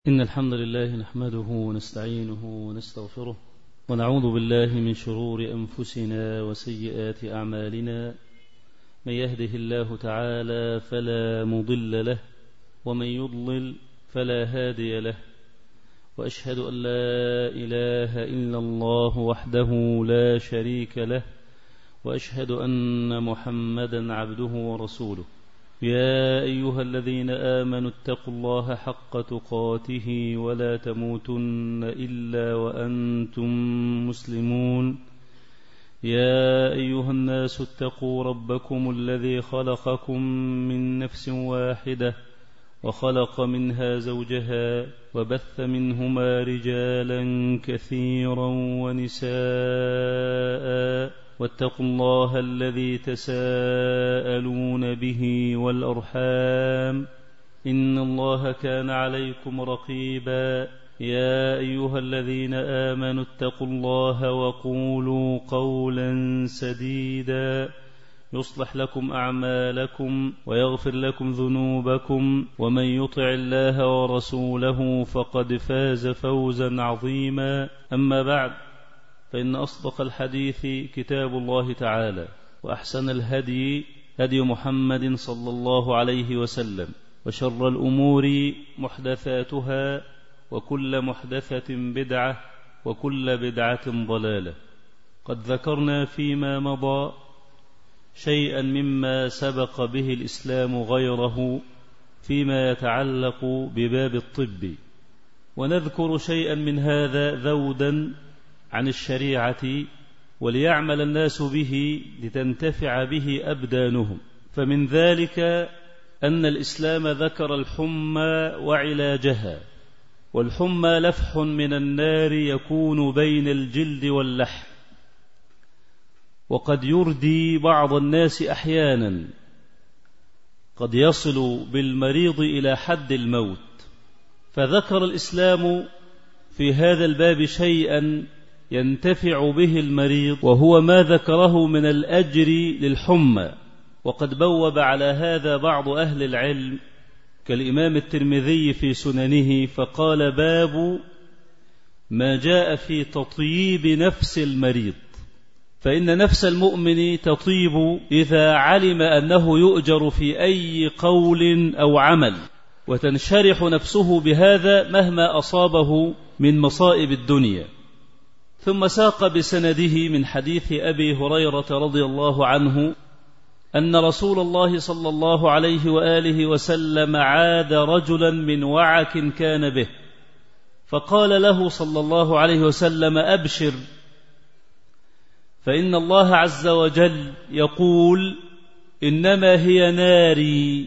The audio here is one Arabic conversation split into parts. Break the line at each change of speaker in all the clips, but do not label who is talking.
إن الحمد لله نحمده ونستعينه ونستغفره ونعوذ بالله من شرور أنفسنا وسيئات أعمالنا. من يهده الله تعالى فلا مضل له ومن يضلل فلا هادي له، وأشهد أن لا إله إلا الله وحده لا شريك له، وأشهد أن محمدا عبده ورسوله. يا أيها الذين آمنوا اتقوا الله حق تقاته ولا تموتن إلا وأنتم مسلمون. يا أيها الناس اتقوا ربكم الذي خلقكم من نفس واحدة وخلق منها زوجها وبث منهما رجالا كثيرا ونساء، واتقوا الله الذي تساءلون به والأرحام إن الله كان عليكم رقيبا. يا أيها الذين آمنوا اتقوا الله وقولوا قولا سديدا يصلح لكم أعمالكم ويغفر لكم ذنوبكم، ومن يطع الله ورسوله فقد فاز فوزا عظيما. أما بعد، فإن أصدق الحديث كتاب الله تعالى، وأحسن الهدي هدي محمد صلى الله عليه وسلم، وشر الأمور محدثاتها، وكل محدثة بدعة، وكل بدعة ضلالة. قد ذكرنا فيما مضى شيئا مما سبق به الإسلام غيره فيما يتعلق بباب الطب، ونذكر شيئا من هذا ذودا عن الشريعة وليعمل الناس به لتنتفع به أبدانهم. فمن ذلك أن الإسلام ذكر الحمى وعلاجها، والحمى لفح من النار يكون بين الجلد واللحم، وقد يردي بعض الناس أحيانا، قد يصل بالمريض إلى حد الموت. فذكر الإسلام في هذا الباب شيئا ينتفع به المريض، وهو ما ذكره من الأجر للحمى. وقد بوب على هذا بعض أهل العلم كالإمام الترمذي في سننه، فقال: باب ما جاء في تطييب نفس المريض، فإن نفس المؤمن تطيب إذا علم أنه يؤجر في أي قول أو عمل، وتنشرح نفسه بهذا مهما أصابه من مصائب الدنيا. ثم ساق بسنده من حديث أبي هريرة رضي الله عنه أن رسول الله صلى الله عليه وآله وسلم عاد رجلا من وعك كان به، فقال له صلى الله عليه وسلم: أبشر، فإن الله عز وجل يقول: إنما هي ناري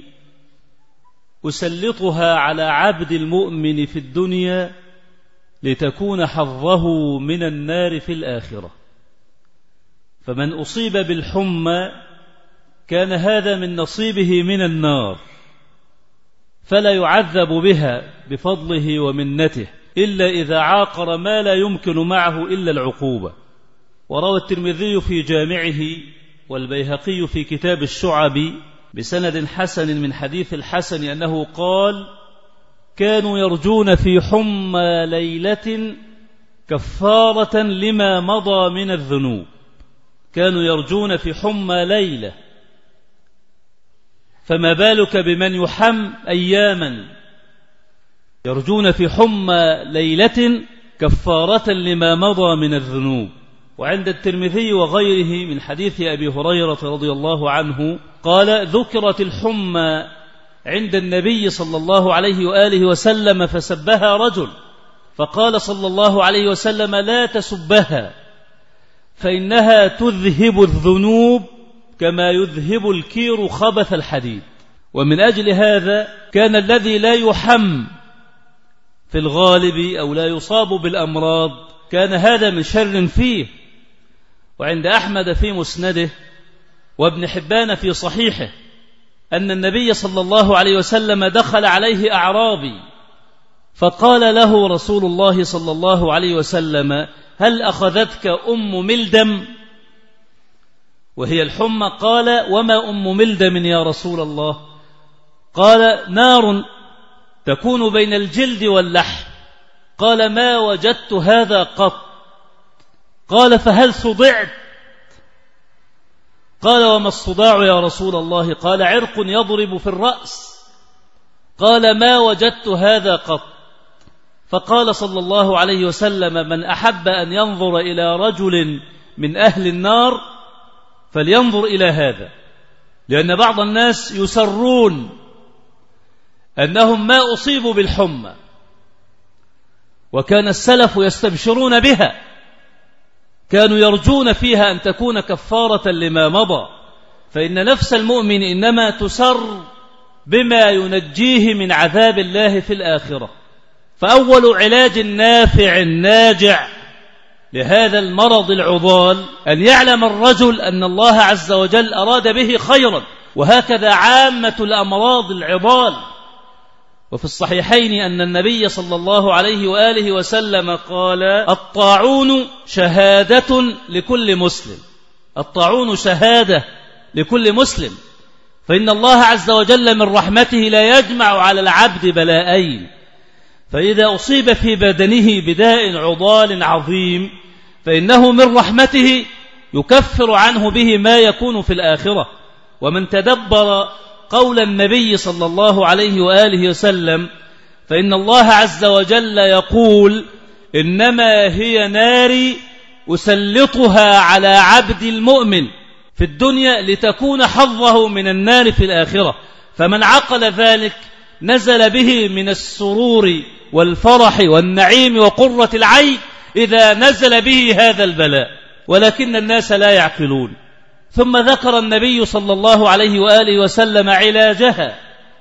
أسلطها على عبد المؤمن في الدنيا لتكون حظه من النار في الآخرة. فمن أصيب بالحمى كان هذا من نصيبه من النار، فلا يعذب بها بفضله ومنته إلا إذا عاقر ما لا يمكن معه إلا العقوبة. وروى الترمذي في جامعه والبيهقي في كتاب الشعب بسند حسن من حديث الحسن أنه قال: كانوا يرجون في حمى ليلة كفارة لما مضى من الذنوب. كانوا يرجون في حمى ليلة، فما بالك بمن يحم أياما؟ يرجون في حمى ليلة كفارة لما مضى من الذنوب. وعند الترمذي وغيره من حديث أبي هريرة رضي الله عنه قال: ذكرت الحمى عند النبي صلى الله عليه وآله وسلم فسبها رجل، فقال صلى الله عليه وسلم: لا تسبها، فإنها تذهب الذنوب كما يذهب الكير خبث الحديد. ومن أجل هذا كان الذي لا يحم في الغالب أو لا يصاب بالأمراض كان هذا من شر فيه. وعند أحمد في مسنده وابن حبان في صحيحه أن النبي صلى الله عليه وسلم دخل عليه أعرابي، فقال له رسول الله صلى الله عليه وسلم: هل أخذتك أم ملدم؟ وهي الحمى. قال: وما أم ملدم يا رسول الله؟ قال: نار تكون بين الجلد واللحم. قال: ما وجدت هذا قط. قال: فهل صدعت؟ قال: وما الصداع يا رسول الله؟ قال: عرق يضرب في الرأس. قال: ما وجدت هذا قط. فقال صلى الله عليه وسلم: من أحب أن ينظر إلى رجل من أهل النار فلينظر إلى هذا. لأن بعض الناس يسرون أنهم ما أصيبوا بالحمى، وكان السلف يستبشرون بها، كانوا يرجون فيها أن تكون كفارة لما مضى. فإن نفس المؤمن إنما تسر بما ينجيه من عذاب الله في الآخرة. فأول علاج نافع ناجع لهذا المرض العضال أن يعلم الرجل أن الله عز وجل أراد به خيرا، وهكذا عامة الأمراض العضال. وفي الصحيحين أن النبي صلى الله عليه وآله وسلم قال: الطاعون شهادة لكل مسلم. الطاعون شهادة لكل مسلم، فإن الله عز وجل من رحمته لا يجمع على العبد بلاءين، فإذا أصيب في بدنه بداء عضال عظيم فإنه من رحمته يكفر عنه به ما يكون في الآخرة. ومن تدبر قول النبي صلى الله عليه وآله وسلم فإن الله عز وجل يقول: إنما هي ناري أسلطها على عبد المؤمن في الدنيا لتكون حظه من النار في الآخرة. فمن عقل ذلك نزل به من السرور والفرح والنعيم وقرة العين إذا نزل به هذا البلاء، ولكن الناس لا يعقلون. ثم ذكر النبي صلى الله عليه وآله وسلم علاجها،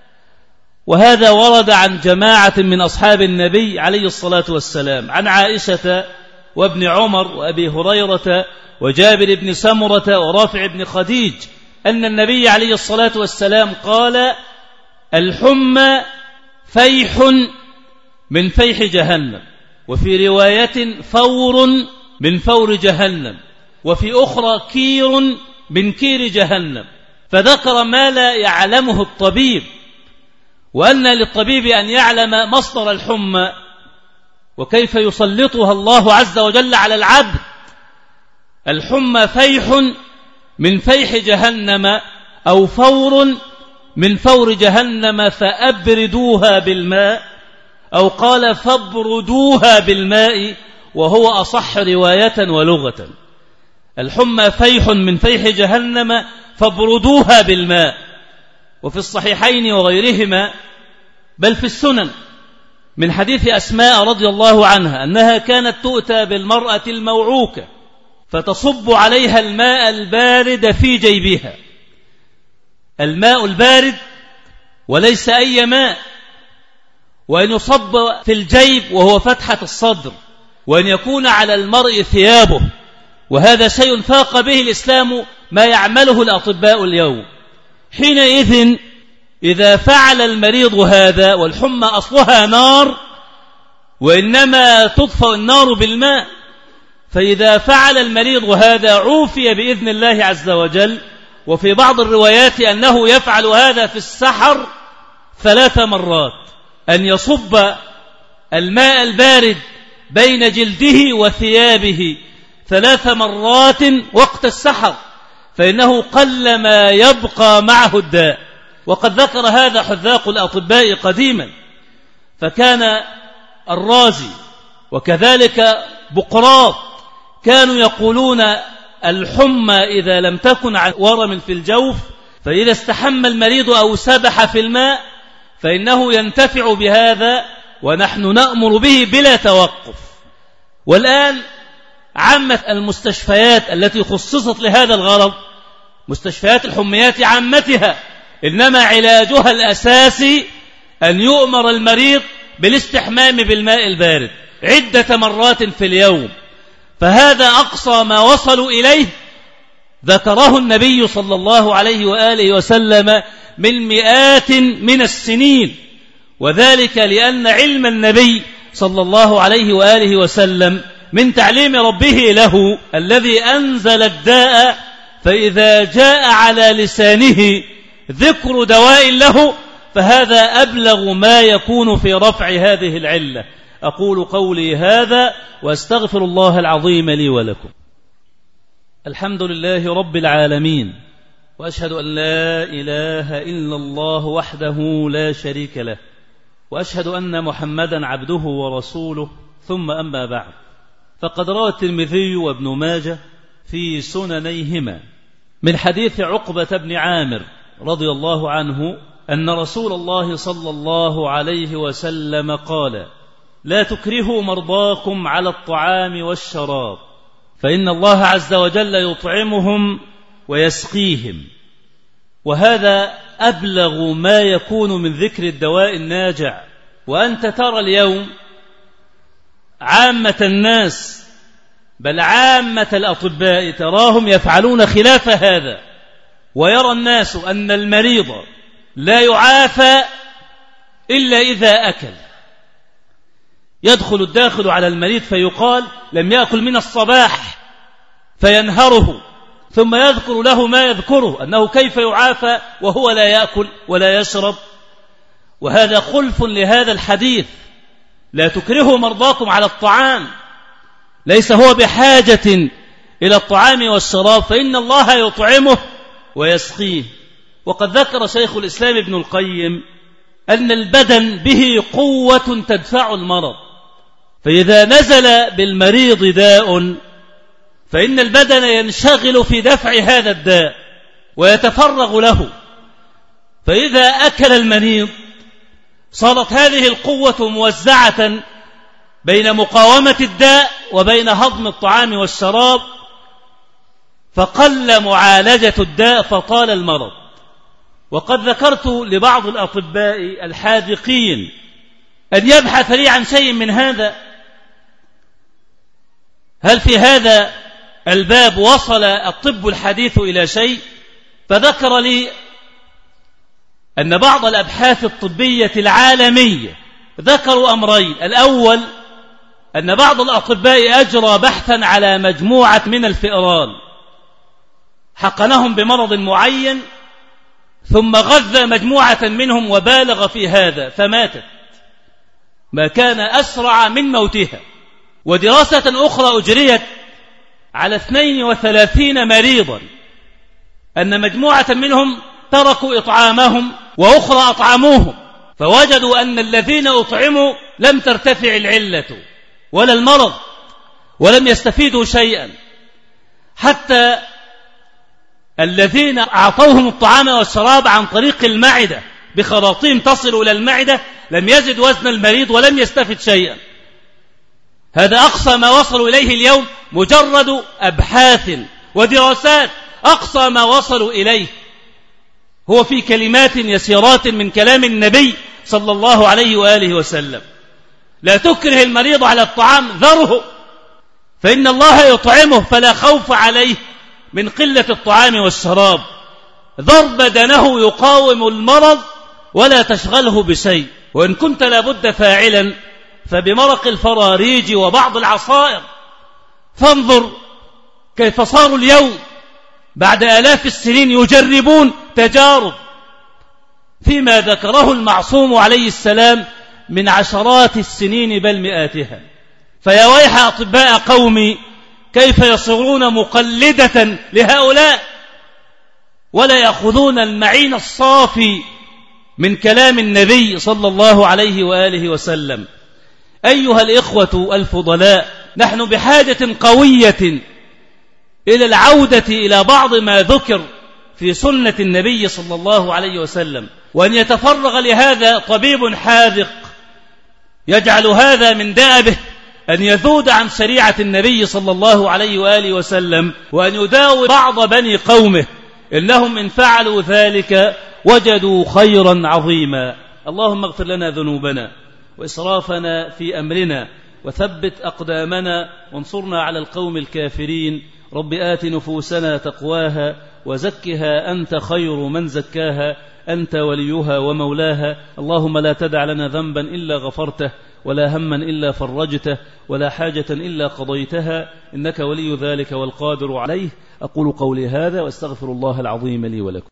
وهذا ورد عن جماعة من أصحاب النبي عليه الصلاة والسلام، عن عائشة وابن عمر وأبي هريرة وجابر بن سمرة ورافع بن خديج أن النبي عليه الصلاة والسلام قال: الحمى فيح من فيح جهنم، وفي رواية فور من فور جهنم، وفي أخرى كير من كير جهنم. فذكر ما لا يعلمه الطبيب، وأن للطبيب أن يعلم مصدر الحمى وكيف يسلطها الله عز وجل على العبد. الحمى فيح من فيح جهنم أو فور من فور جهنم فأبردوها بالماء، أو قال فابردوها بالماء، وهو أصح رواية ولغة. الحمى فيح من فيح جهنم فابردوها بالماء. وفي الصحيحين وغيرهما بل في السنن من حديث أسماء رضي الله عنها أنها كانت تؤتى بالمرأة الموعوكة فتصب عليها الماء البارد في جيبها. الماء البارد وليس أي ماء، وأن يصب في الجيب وهو فتحة الصدر، وأن يكون على المرء ثيابه، وهذا شيء فاق به الإسلام ما يعمله الأطباء اليوم. حينئذ إذا فعل المريض هذا، والحمى أصلها نار وإنما تطفأ النار بالماء، فإذا فعل المريض هذا عوفي بإذن الله عز وجل. وفي بعض الروايات أنه يفعل هذا في السحر 3 مرات، أن يصب الماء البارد بين جلده وثيابه 3 مرات وقت السحر، فإنه قلما يبقى معه الداء. وقد ذكر هذا حذاق الأطباء قديما، فكان الرازي وكذلك بقراط كانوا يقولون الحمى إذا لم تكن عن ورم في الجوف، فإذا استحم المريض أو سبح في الماء فإنه ينتفع بهذا، ونحن نأمر به بلا توقف. والآن عامة المستشفيات التي خصصت لهذا الغرض، مستشفيات الحميات عامتها، إنما علاجها الأساسي أن يؤمر المريض بالاستحمام بالماء البارد عدة مرات في اليوم. فهذا أقصى ما وصلوا إليه ذكره النبي صلى الله عليه وآله وسلم من مئات من السنين، وذلك لأن علم النبي صلى الله عليه وآله وسلم من تعليم ربه له الذي أنزل الداء، فإذا جاء على لسانه ذكر دواء له فهذا أبلغ ما يكون في رفع هذه العلة. أقول قولي هذا وأستغفر الله العظيم لي ولكم. الحمد لله رب العالمين، وأشهد أن لا إله إلا الله وحده لا شريك له، وأشهد أن محمدا عبده ورسوله، ثم أما بعد، فقد روى الترمذي وابن ماجه في سننيهما من حديث عقبة بن عامر رضي الله عنه أن رسول الله صلى الله عليه وسلم قال: لا تكرهوا مرضاكم على الطعام والشراب، فإن الله عز وجل يطعمهم ويسقيهم. وهذا أبلغ ما يكون من ذكر الدواء الناجع. وأنت ترى اليوم عامة الناس، بل عامة الأطباء، تراهم يفعلون خلاف هذا، ويرى الناس أن المريض لا يعافى إلا إذا أكل. يدخل الداخل على المريض فيقال: لم يأكل من الصباح، فينهره، ثم يذكر له ما يذكره، أنه كيف يعافى وهو لا يأكل ولا يشرب. وهذا خلف لهذا الحديث: لا تكرهوا مرضاكم على الطعام، ليس هو بحاجة إلى الطعام والشراب، فإن الله يطعمه ويسقيه. وقد ذكر شيخ الإسلام ابن القيم أن البدن به قوة تدفع المرض، فإذا نزل بالمريض داء فإن البدن ينشغل في دفع هذا الداء ويتفرغ له، فإذا أكل المريض صارت هذه القوة موزعة بين مقاومة الداء وبين هضم الطعام والشراب، فقل معالجة الداء فطال المرض. وقد ذكرت لبعض الأطباء الحاذقين أن يبحث لي عن شيء من هذا. هل في هذا الباب وصل الطب الحديث إلى شيء؟ فذكر لي أن بعض الأبحاث الطبية العالمية ذكروا أمرين: الأول أن بعض الأطباء أجرى بحثا على مجموعة من الفئران، حقنهم بمرض معين، ثم غذى مجموعة منهم وبالغ في هذا فماتت، ما كان أسرع من موتها. ودراسة أخرى أجريت على 32 مريضا، أن مجموعة منهم تركوا إطعامهم وأخرى أطعموهم، فوجدوا أن الذين أطعموا لم ترتفع العلة ولا المرض ولم يستفيدوا شيئا، حتى الذين أعطوهم الطعام والشراب عن طريق المعدة بخراطيم تصل إلى المعدة لم يزد وزن المريض ولم يستفد شيئا. هذا أقصى ما وصلوا إليه اليوم، مجرد أبحاث ودراسات، أقصى ما وصلوا إليه هو في كلمات يسيرات من كلام النبي صلى الله عليه وآله وسلم: لا تكره المريض على الطعام، ذره، فإن الله يطعمه فلا خوف عليه من قلة الطعام والشراب. ذر بدنه يقاوم المرض ولا تشغله بشيء، وإن كنت لابد فاعلا فبمرق الفراريج وبعض العصائر. فانظر كيف صاروا اليوم بعد آلاف السنين يجربون تجارب فيما ذكره المعصوم عليه السلام من عشرات السنين بل مئاتها. فيا ويح أطباء قومي كيف يصيرون مقلدة لهؤلاء ولا يأخذون المعين الصافي من كلام النبي صلى الله عليه وآله وسلم. أيها الإخوة الفضلاء، نحن بحاجة قوية إلى العودة إلى بعض ما ذكر في سنة النبي صلى الله عليه وسلم، وأن يتفرغ لهذا طبيب حاذق يجعل هذا من دأبه، أن يذود عن شريعة النبي صلى الله عليه وآله وسلم، وأن يداوي بعض بني قومه، إنهم إن فعلوا ذلك وجدوا خيرا عظيما. اللهم اغفر لنا ذنوبنا وإسرافنا في أمرنا، وثبت أقدامنا، وانصرنا على القوم الكافرين. رب آت نفوسنا تقواها وزكها أنت خير من زكاها، أنت وليها ومولاها. اللهم لا تدع لنا ذنبا إلا غفرته، ولا هما إلا فرجته، ولا حاجة إلا قضيتها، إنك ولي ذلك والقادر عليه. أقول قولي هذا وأستغفر الله العظيم لي ولكم.